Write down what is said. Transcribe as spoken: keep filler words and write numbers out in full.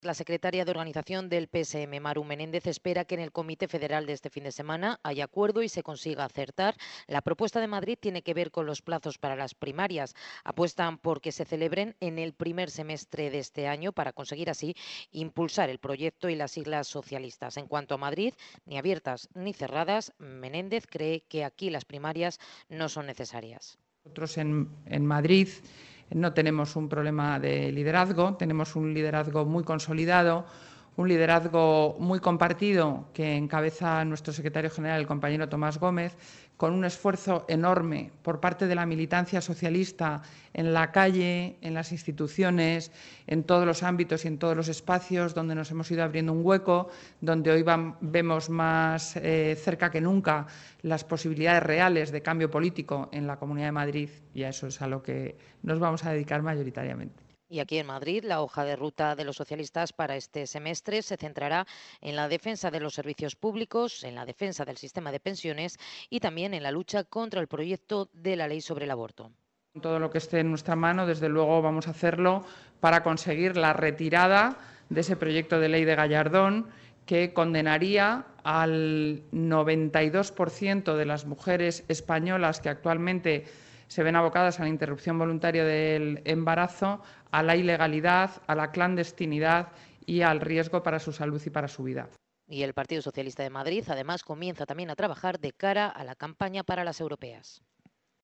La secretaria de Organización del P S M, Maru Menéndez, espera que en el Comité Federal de este fin de semana haya acuerdo y se consiga acertar. La propuesta de Madrid tiene que ver con los plazos para las primarias. Apuestan por que se celebren en el primer semestre de este año para conseguir así impulsar el proyecto y las siglas socialistas. En cuanto a Madrid, ni abiertas ni cerradas, Menéndez cree que aquí las primarias no son necesarias. Nosotros en, en Madrid no tenemos un problema de liderazgo, tenemos un liderazgo muy consolidado, un liderazgo muy compartido que encabeza nuestro secretario general, el compañero Tomás Gómez, con un esfuerzo enorme por parte de la militancia socialista en la calle, en las instituciones, en todos los ámbitos y en todos los espacios donde nos hemos ido abriendo un hueco, donde hoy van, vemos más eh, cerca que nunca las posibilidades reales de cambio político en la Comunidad de Madrid, y a eso es a lo que nos vamos a dedicar mayoritariamente. Y aquí en Madrid, la hoja de ruta de los socialistas para este semestre se centrará en la defensa de los servicios públicos, en la defensa del sistema de pensiones y también en la lucha contra el proyecto de la ley sobre el aborto. Todo lo que esté en nuestra mano, desde luego, vamos a hacerlo para conseguir la retirada de ese proyecto de ley de Gallardón que condenaría al noventa y dos por ciento de las mujeres españolas que actualmente se ven abocadas a la interrupción voluntaria del embarazo, a la ilegalidad, a la clandestinidad y al riesgo para su salud y para su vida. Y el Partido Socialista de Madrid, además, comienza también a trabajar de cara a la campaña para las europeas.